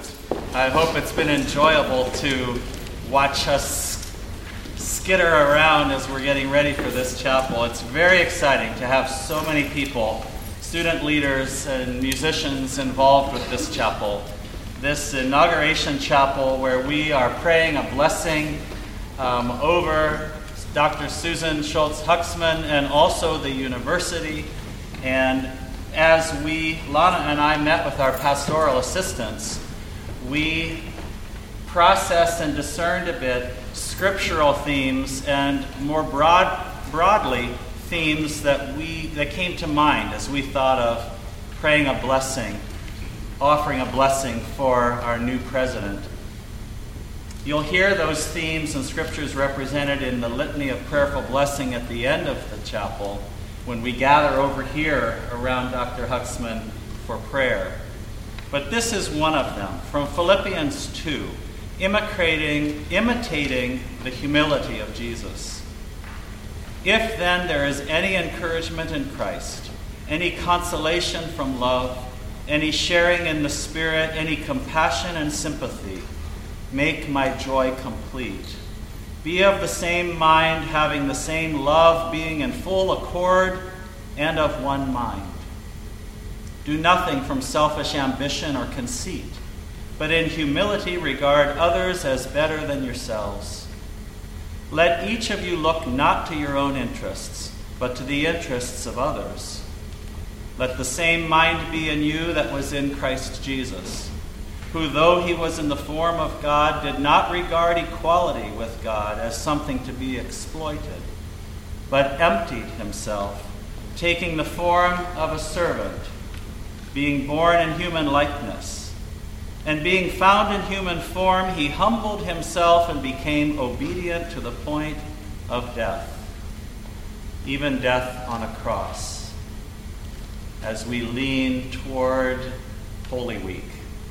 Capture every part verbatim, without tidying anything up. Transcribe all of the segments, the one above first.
it's I hope it's been enjoyable to watch us skitter around as we're getting ready for this chapel. It's very exciting to have so many people, student leaders and musicians involved with this chapel. This inauguration chapel where we are praying a blessing um, over Doctor Susan Schultz Huxman and also the university. And as we, Lana and I, met with our pastoral assistants, we processed and discerned a bit scriptural themes and more broad, broadly themes that we that came to mind as we thought of praying a blessing, offering a blessing for our new president. You'll hear those themes and scriptures represented in the litany of prayerful blessing at the end of the chapel when we gather over here around Doctor Huxman for prayer. But this is one of them, from Philippians two, imitating, imitating the humility of Jesus. If then there is any encouragement in Christ, any consolation from love, any sharing in the Spirit, any compassion and sympathy, make my joy complete. Be of the same mind, having the same love, being in full accord and of one mind. Do nothing from selfish ambition or conceit, but in humility regard others as better than yourselves. Let each of you look not to your own interests, but to the interests of others. Let the same mind be in you that was in Christ Jesus, who, though he was in the form of God, did not regard equality with God as something to be exploited, but emptied himself, taking the form of a servant, being born in human likeness. And being found in human form, he humbled himself and became obedient to the point of death, even death on a cross, as we lean toward Holy Week.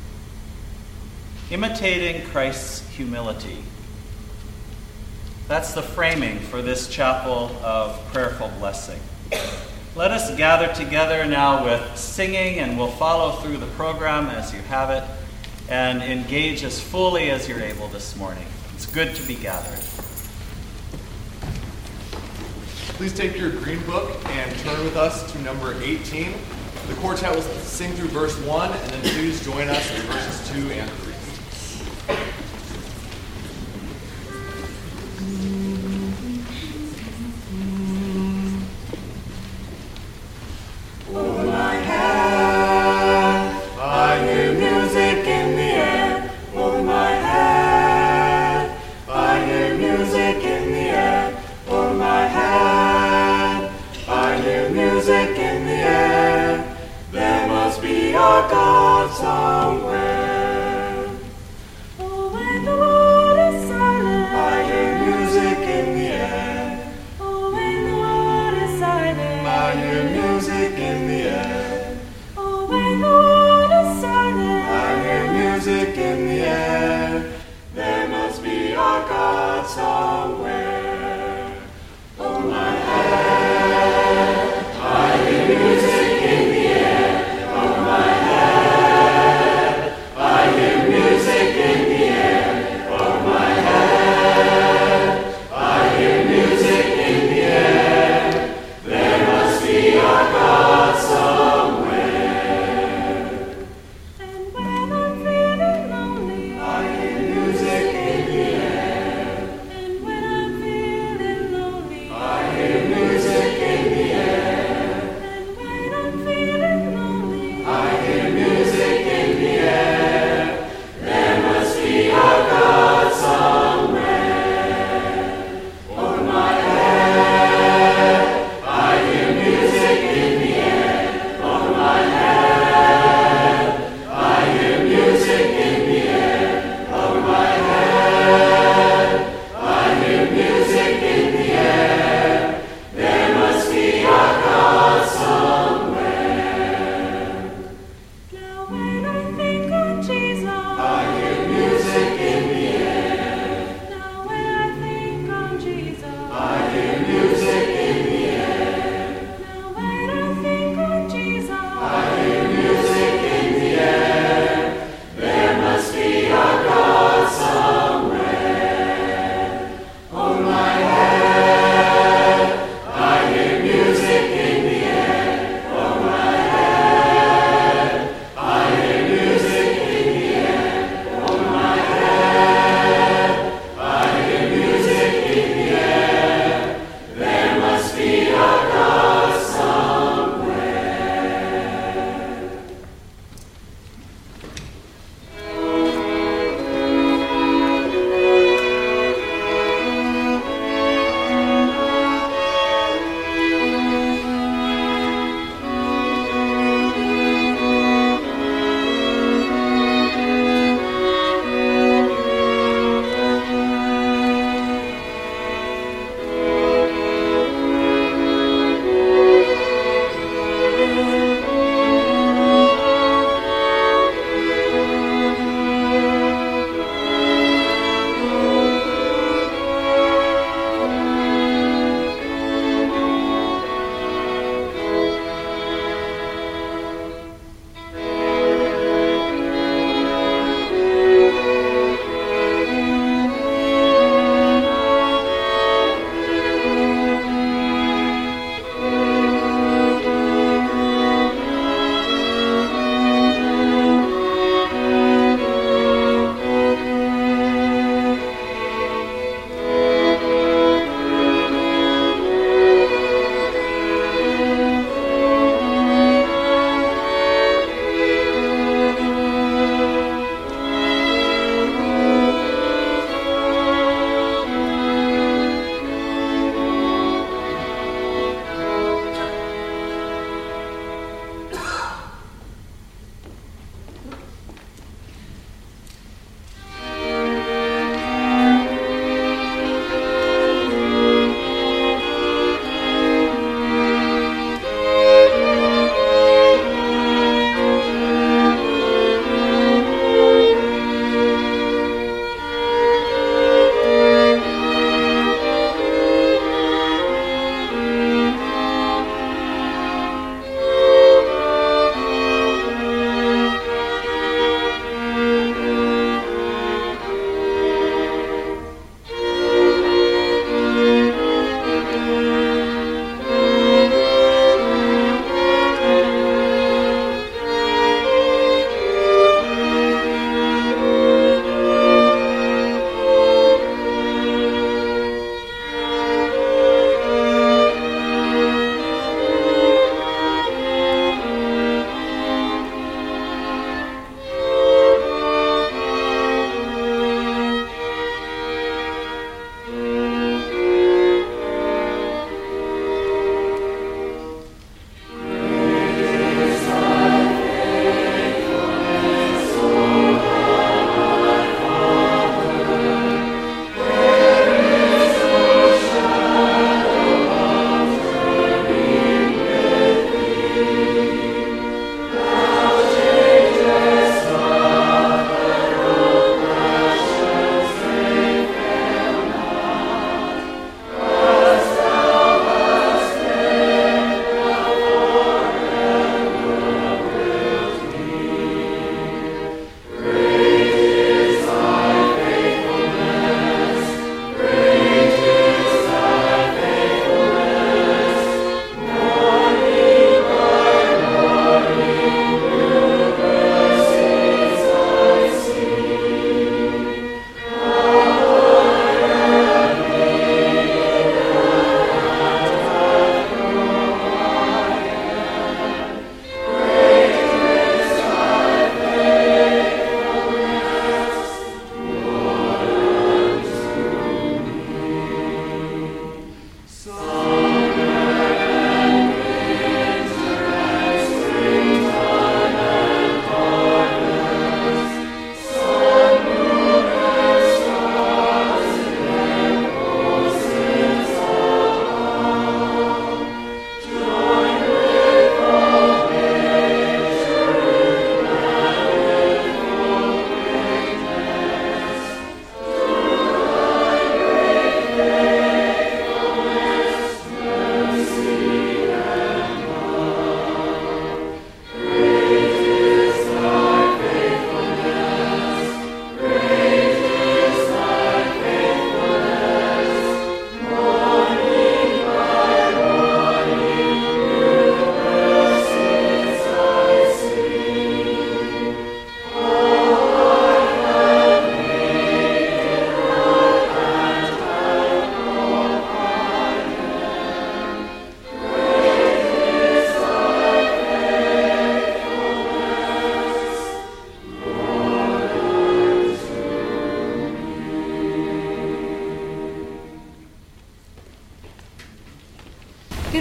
Imitating Christ's humility. That's the framing for this chapel of prayerful blessing. Let us gather together now with singing, and we'll follow through the program as you have it, and engage as fully as you're able this morning. It's good to be gathered. Please take your green book and turn with us to number eighteen. The quartet will sing through verse one, and then please join us in verses two and three. Music in the air, oh my head.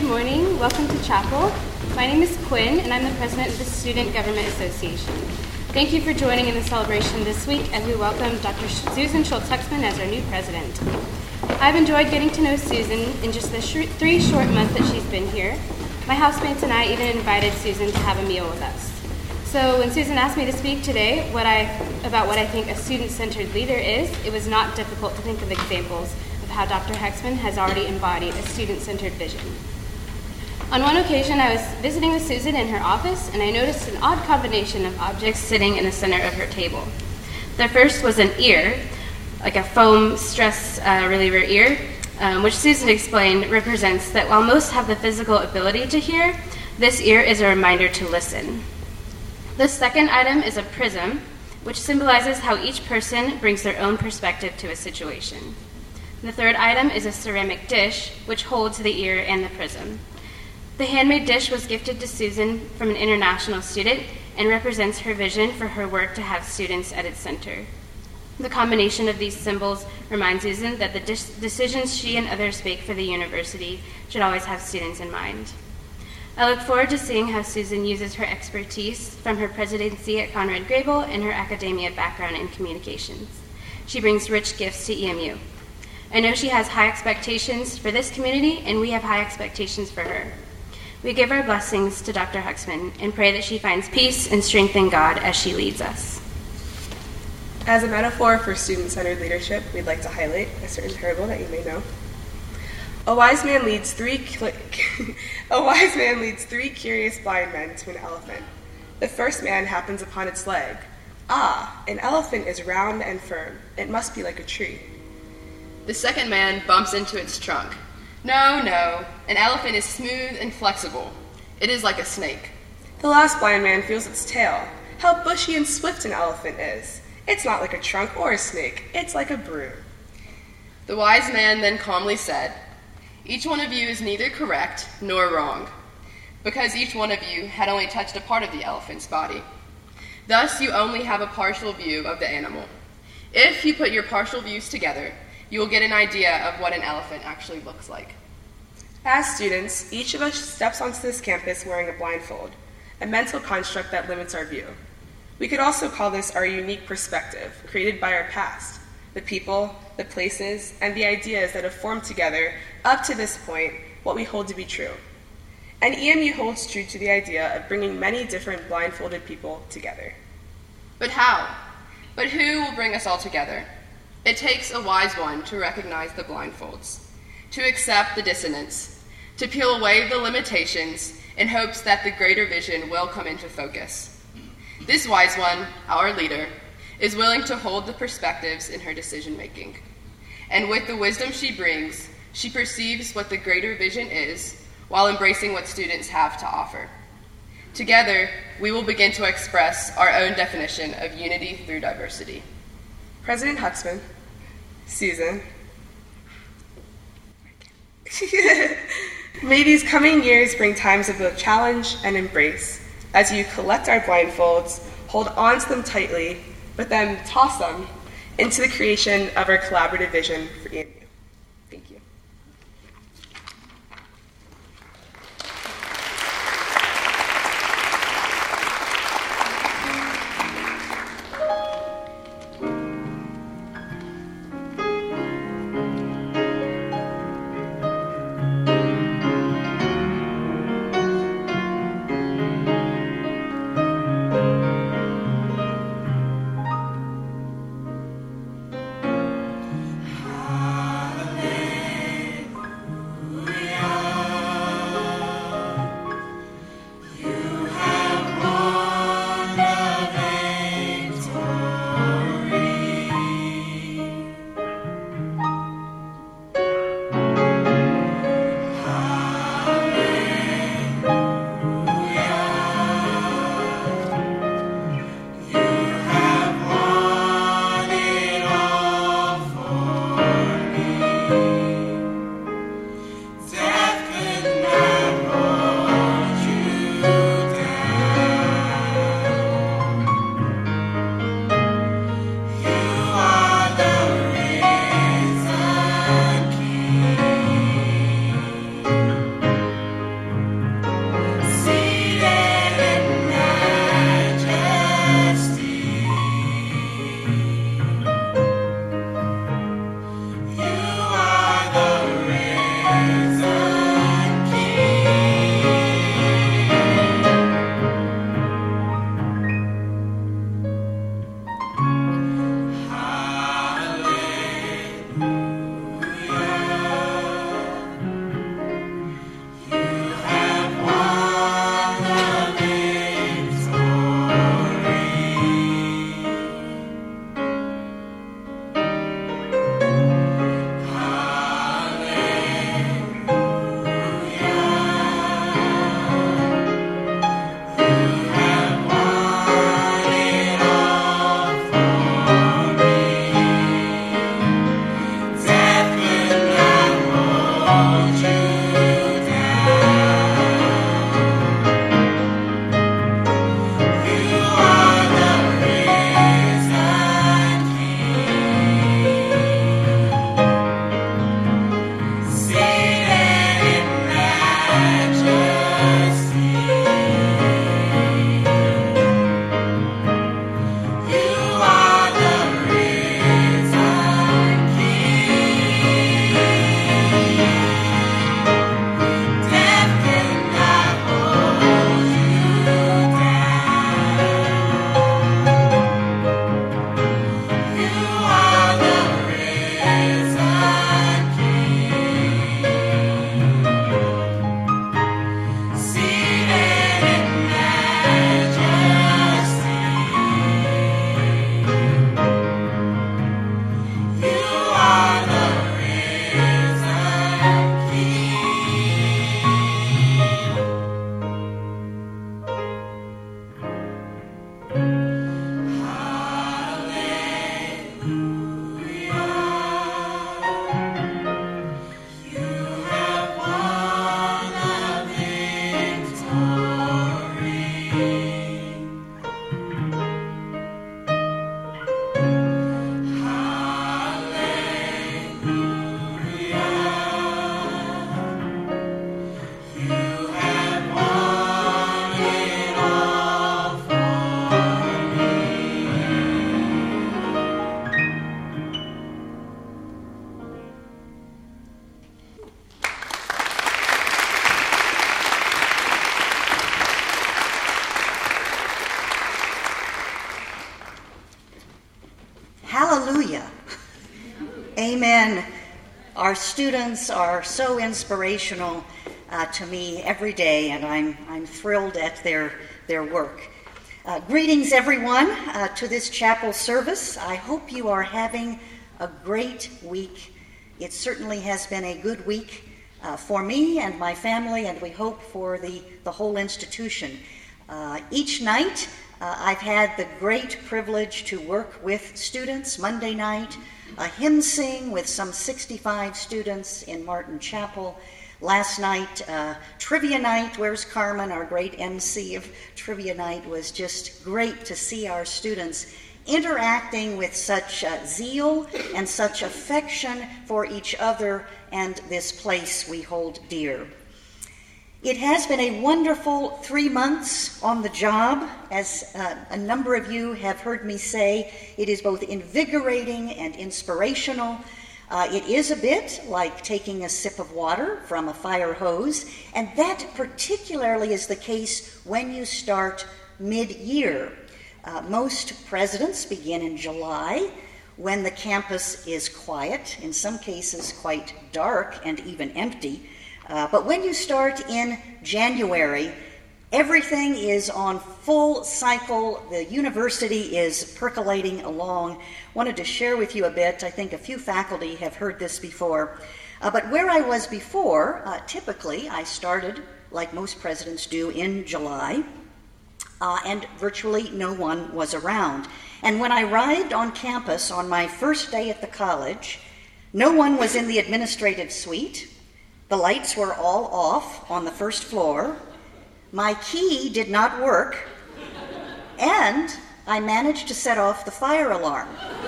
morning. Welcome to chapel. My name is Quinn, and I'm the president of the Student Government Association. Thank you for joining in the celebration this week as we welcome Doctor Susan Schultz-Huxman as our new president. I've enjoyed getting to know Susan in just the sh- three short months that she's been here. My housemates and I even invited Susan to have a meal with us. So when Susan asked me to speak today what I, about what I think a student-centered leader is, it was not difficult to think of examples of how Doctor Huxman has already embodied a student-centered vision. On one occasion, I was visiting with Susan in her office, and I noticed an odd combination of objects sitting in the center of her table. The first was an ear, like a foam stress uh, reliever ear, um, which Susan explained represents that while most have the physical ability to hear, this ear is a reminder to listen. The second item is a prism, which symbolizes how each person brings their own perspective to a situation. The third item is a ceramic dish, which holds the ear and the prism. The handmade dish was gifted to Susan from an international student and represents her vision for her work to have students at its center. The combination of these symbols reminds Susan that the dis- decisions she and others make for the university should always have students in mind. I look forward to seeing how Susan uses her expertise from her presidency at Conrad Grebel and her academia background in communications. She brings rich gifts to E M U. I know she has high expectations for this community, and we have high expectations for her. We give our blessings to Doctor Huxman and pray that she finds peace and strength in God as she leads us. As a metaphor for student-centered leadership, we'd like to highlight a certain parable that you may know. A wise man leads three cl- a wise man leads three curious blind men to an elephant. The first man happens upon its leg. Ah, an elephant is round and firm. It must be like a tree. The second man bumps into its trunk. No, no, an elephant is smooth and flexible. It is like a snake. The last blind man feels its tail. How bushy and swift an elephant is. It's not like a trunk or a snake. It's like a broom. The wise man then calmly said, "Each one of you is neither correct nor wrong, because each one of you had only touched a part of the elephant's body. Thus you only have a partial view of the animal. If you put your partial views together, you will get an idea of what an elephant actually looks like." As students, each of us steps onto this campus wearing a blindfold, a mental construct that limits our view. We could also call this our unique perspective, created by our past, the people, the places, and the ideas that have formed together, up to this point, what we hold to be true. And E M U holds true to the idea of bringing many different blindfolded people together. But how? But who will bring us all together? It takes a wise one to recognize the blindfolds, to accept the dissonance, to peel away the limitations in hopes that the greater vision will come into focus. This wise one, our leader, is willing to hold the perspectives in her decision-making. And with the wisdom she brings, she perceives what the greater vision is while embracing what students have to offer. Together, we will begin to express our own definition of unity through diversity. President Huxman, Susan, may these coming years bring times of both challenge and embrace as you collect our blindfolds, hold on to them tightly, but then toss them into the creation of our collaborative vision for E M U. Thank you. Ah Hallelujah. Amen. Our students are so inspirational uh, to me every day, and I'm, I'm thrilled at their, their work. Uh, greetings, everyone, uh, to this chapel service. I hope you are having a great week. It certainly has been a good week uh, for me and my family, and we hope for the, the whole institution. Uh, each night, uh, I've had the great privilege to work with students. Monday night, a hymn sing with some sixty-five students in Martin Chapel. Last night, uh, trivia night. Where's Carmen, our great M C of trivia night? Was just great to see our students interacting with such uh, zeal and such affection for each other and this place we hold dear. It has been a wonderful three months on the job. As uh, a number of you have heard me say, it is both invigorating and inspirational. Uh, it is a bit like taking a sip of water from a fire hose, and that particularly is the case when you start mid-year. Uh, most presidents begin in July, when the campus is quiet, in some cases quite dark and even empty. Uh, but when you start in January, everything is on full cycle. The university is percolating along. Wanted to share with you a bit. I think a few faculty have heard this before. Uh, but where I was before, uh, typically I started, like most presidents do, in July. Uh, and virtually no one was around. And when I arrived on campus on my first day at the college, no one was in the administrative suite. The lights were all off on the first floor. My key did not work, and I managed to set off the fire alarm.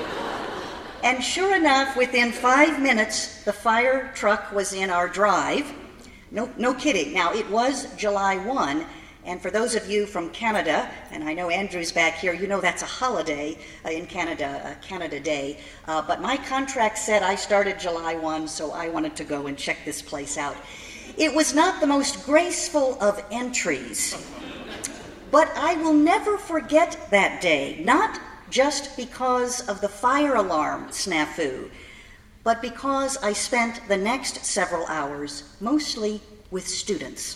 And sure enough, within five minutes, the fire truck was in our drive. No, no kidding. Now, it was July first, and for those of you from Canada, and I know Andrew's back here, you know that's a holiday uh, in Canada, uh, Canada Day. Uh, but my contract said I started July first, so I wanted to go and check this place out. It was not the most graceful of entries, but I will never forget that day, not just because of the fire alarm snafu, but because I spent the next several hours mostly with students.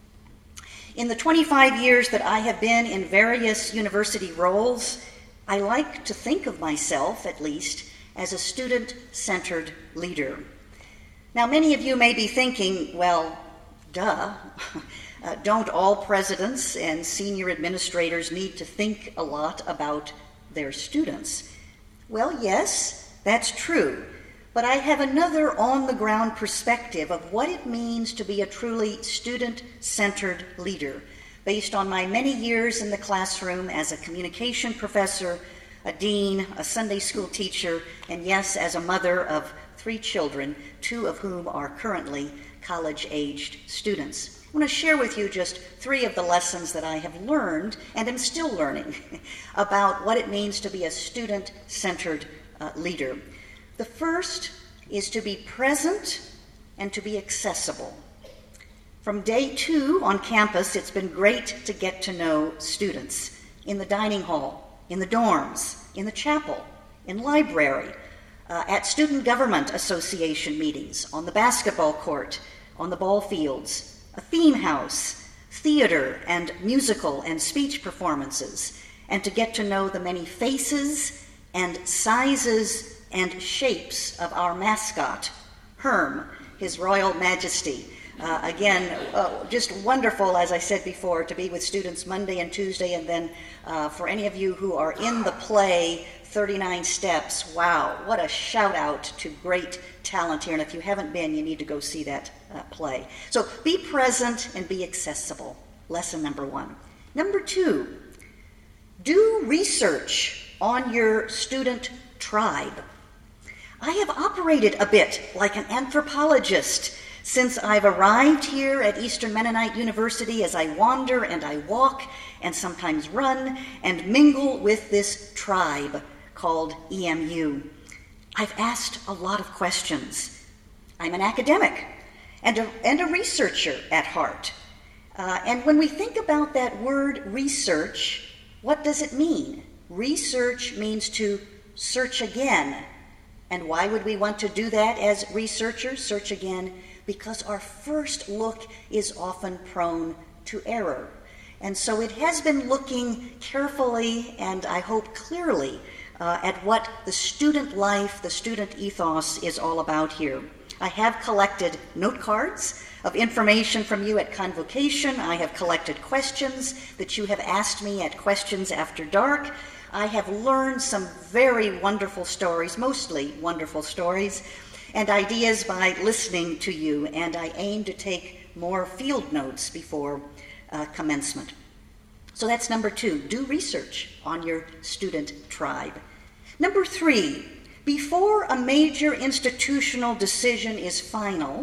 In the twenty-five years that I have been in various university roles, I like to think of myself, at least, as a student-centered leader. Now, many of you may be thinking, well, duh, uh, don't all presidents and senior administrators need to think a lot about their students? Well, yes, that's true. But I have another on-the-ground perspective of what it means to be a truly student-centered leader, based on my many years in the classroom as a communication professor, a dean, a Sunday school teacher, and yes, as a mother of three children, two of whom are currently college-aged students. I want to share with you just three of the lessons that I have learned, and am still learning, about what it means to be a student-centered uh, leader. The first is to be present and to be accessible. From day two on campus, it's been great to get to know students in the dining hall, in the dorms, in the chapel, in library, uh, at Student Government Association meetings, on the basketball court, on the ball fields, a theme house, theater and musical and speech performances, and to get to know the many faces and sizes and shapes of our mascot, Herm, His Royal Majesty. Uh, again, uh, just wonderful, as I said before, to be with students Monday and Tuesday, and then uh, for any of you who are in the play, thirty-nine Steps, wow, what a shout out to great talent here, and if you haven't been, you need to go see that uh, play. So be present and be accessible, lesson number one. Number two, do research on your student tribe. I have operated a bit like an anthropologist since I've arrived here at Eastern Mennonite University, as I wander and I walk and sometimes run and mingle with this tribe called E M U. I've asked a lot of questions. I'm an academic and a, and a researcher at heart. Uh, and when we think about that word research, what does it mean? Research means to search again. And why would we want to do that as researchers, search again? Because our first look is often prone to error. And so it has been looking carefully and I hope clearly uh, at what the student life, the student ethos is all about here. I have collected note cards of information from you at convocation. I have collected questions that you have asked me at Questions After Dark. I have learned some very wonderful stories, mostly wonderful stories, and ideas by listening to you, and I aim to take more field notes before uh, commencement. So that's number two, do research on your student tribe. Number three, before a major institutional decision is final,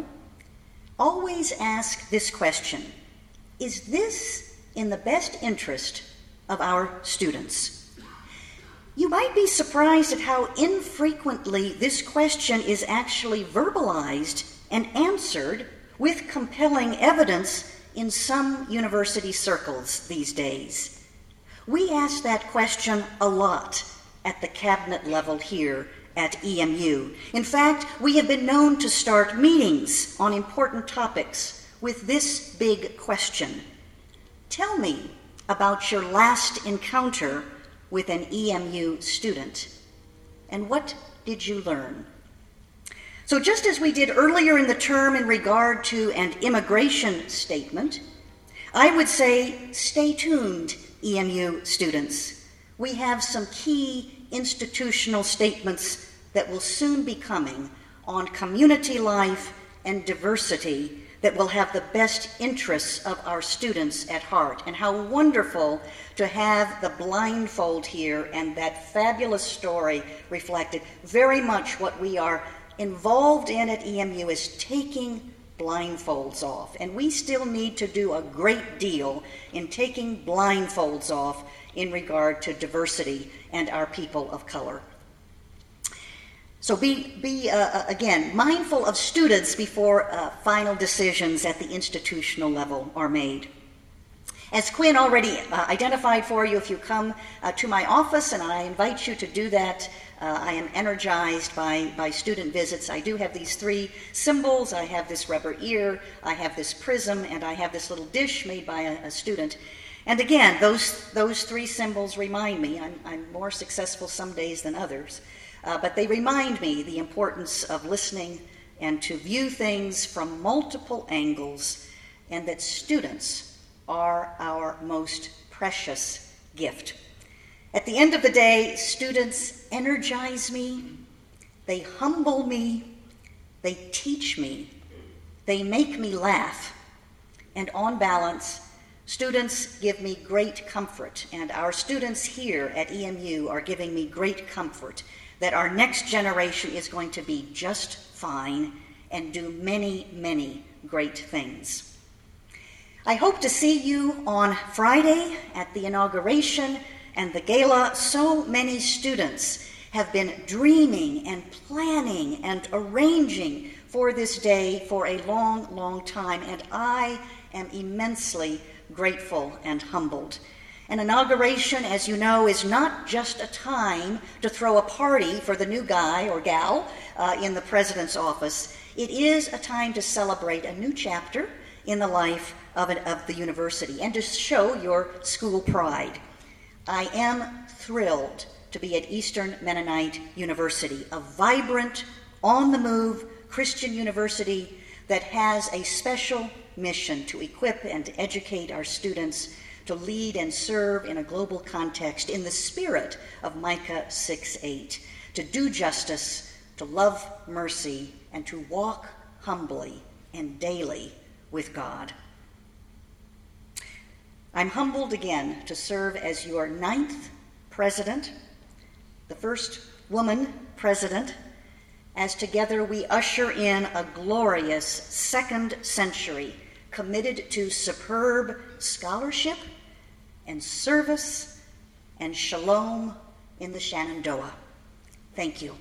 always ask this question: is this in the best interest of our students? You might be surprised at how infrequently this question is actually verbalized and answered with compelling evidence in some university circles these days. We ask that question a lot at the cabinet level here at E M U. In fact, we have been known to start meetings on important topics with this big question: tell me about your last encounter with an E M U student, and what did you learn? So just as we did earlier in the term in regard to an immigration statement, I would say stay tuned, E M U students. We have some key institutional statements that will soon be coming on community life and diversity that will have the best interests of our students at heart. And how wonderful to have the blindfold here and that fabulous story reflected. Very much what we are involved in at E M U is taking blindfolds off. And we still need to do a great deal in taking blindfolds off in regard to diversity and our people of color. So be, be uh, again, mindful of students before uh, final decisions at the institutional level are made. As Quinn already uh, identified for you, if you come uh, to my office, and I invite you to do that, uh, I am energized by, by student visits. I do have these three symbols. I have this rubber ear, I have this prism, and I have this little dish made by a, a student. And again, those, those three symbols remind me, I'm, I'm more successful some days than others, uh, but they remind me the importance of listening and to view things from multiple angles, and that students are our most precious gift. At the end of the day, students energize me, they humble me, they teach me, they make me laugh, and on balance, students give me great comfort, and our students here at E M U are giving me great comfort that our next generation is going to be just fine and do many, many great things. I hope to see you on Friday at the inauguration and the gala. So many students have been dreaming and planning and arranging for this day for a long, long time, and I am immensely grateful and humbled. An inauguration, as you know, is not just a time to throw a party for the new guy or gal uh, in the president's office. It is a time to celebrate a new chapter in the life of, an, of the university and to show your school pride. I am thrilled to be at Eastern Mennonite University, a vibrant, on-the-move Christian university that has a special mission to equip and to educate our students to lead and serve in a global context in the spirit of Micah six eight, to do justice, to love mercy, and to walk humbly and daily with God. I'm humbled again to serve as your ninth president, the first woman president, as together we usher in a glorious second century committed to superb scholarship and service and shalom in the Shenandoah. Thank you.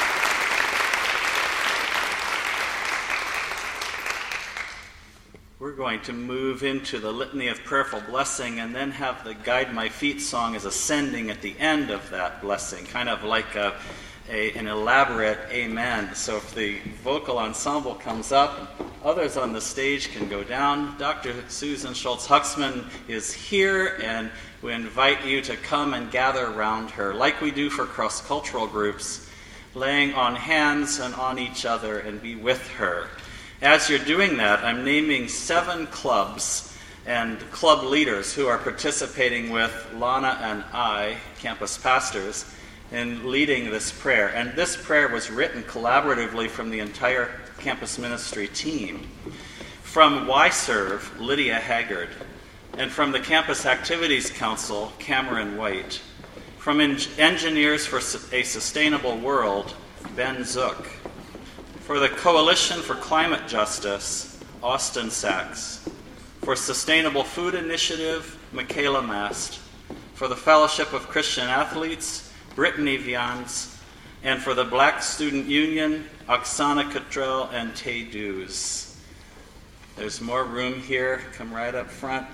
We're going to move into the Litany of Prayerful Blessing and then have the Guide My Feet song as ascending at the end of that blessing, kind of like a, a, an elaborate amen. So if the vocal ensemble comes up, others on the stage can go down. Doctor Susan Schultz-Huxman is here, and we invite you to come and gather around her, like we do for cross-cultural groups, laying on hands and on each other and be with her. As you're doing that, I'm naming seven clubs and club leaders who are participating with Lana and I, campus pastors, in leading this prayer. And this prayer was written collaboratively from the entire campus ministry team. From Y Serve, Lydia Haggard. And from the Campus Activities Council, Cameron White. From en- Engineers for a Sustainable World, Ben Zook. For the Coalition for Climate Justice, Austin Sachs. For Sustainable Food Initiative, Michaela Mast. For the Fellowship of Christian Athletes, Brittany Vians. And for the Black Student Union, Oksana Cottrell and Tay Dews. There's more room here. Come right up front.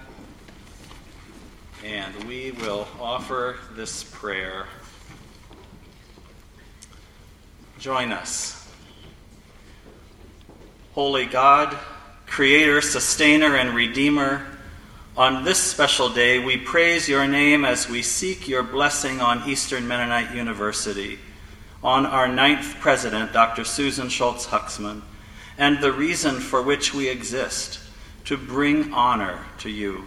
And we will offer this prayer. Join us. Holy God, Creator, Sustainer, and Redeemer, on this special day we praise your name as we seek your blessing on Eastern Mennonite University, on our ninth president, Doctor Susan Schultz-Huxman, and the reason for which we exist, to bring honor to you.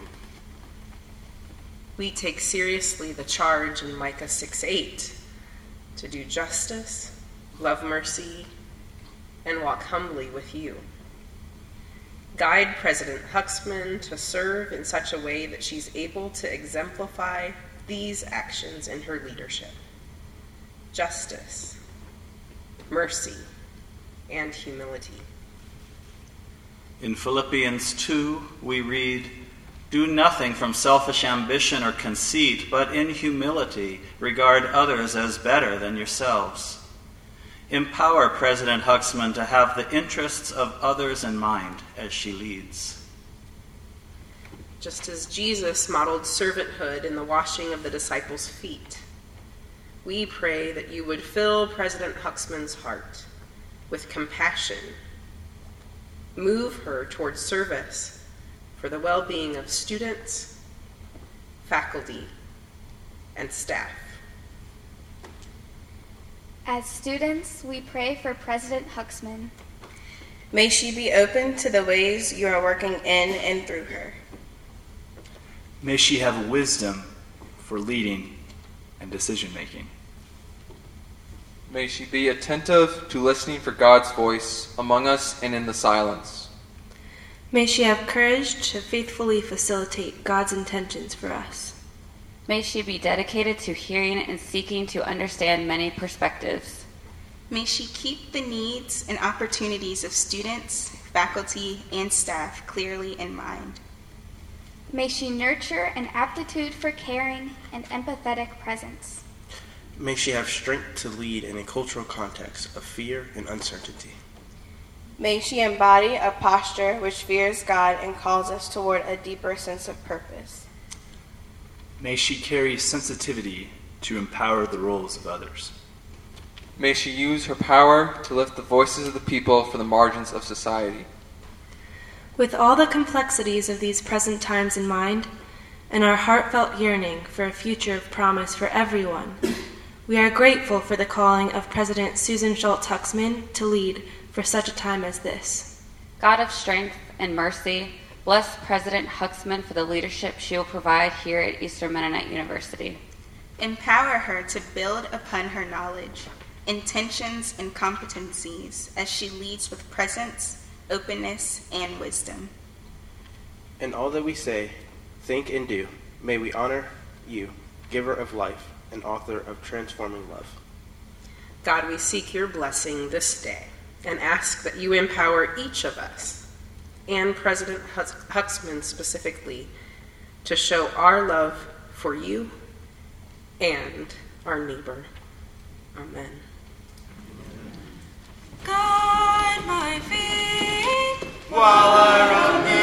We take seriously the charge in Micah six eight to do justice, love mercy, and walk humbly with you. Guide President Huxman to serve in such a way that she's able to exemplify these actions in her leadership: justice, mercy, and humility. In Philippians two, we read, "Do nothing from selfish ambition or conceit, but in humility regard others as better than yourselves." Empower President Huxman to have the interests of others in mind as she leads. Just as Jesus modeled servanthood in the washing of the disciples' feet, we pray that you would fill President Huxman's heart with compassion, move her toward service for the well-being of students, faculty, and staff. As students, we pray for President Huxman. May she be open to the ways you are working in and through her. May she have wisdom for leading and decision-making. May she be attentive to listening for God's voice among us and in the silence. May she have courage to faithfully facilitate God's intentions for us. May she be dedicated to hearing and seeking to understand many perspectives. May she keep the needs and opportunities of students, faculty, and staff clearly in mind. May she nurture an aptitude for caring and empathetic presence. May she have strength to lead in a cultural context of fear and uncertainty. May she embody a posture which fears God and calls us toward a deeper sense of purpose. May she carry sensitivity to empower the roles of others. May she use her power to lift the voices of the people from the margins of society. With all the complexities of these present times in mind, and our heartfelt yearning for a future of promise for everyone, we are grateful for the calling of President Susan Schultz-Huxman to lead for such a time as this. God of strength and mercy, bless President Huxman for the leadership she will provide here at Eastern Mennonite University. Empower her to build upon her knowledge, intentions, and competencies as she leads with presence, openness, and wisdom. In all that we say, think, and do, may we honor you, giver of life and author of transforming love. God, we seek your blessing this day and ask that you empower each of us, and President Huxman specifically, to show our love for you and our neighbor. Amen. Guide my feet while I run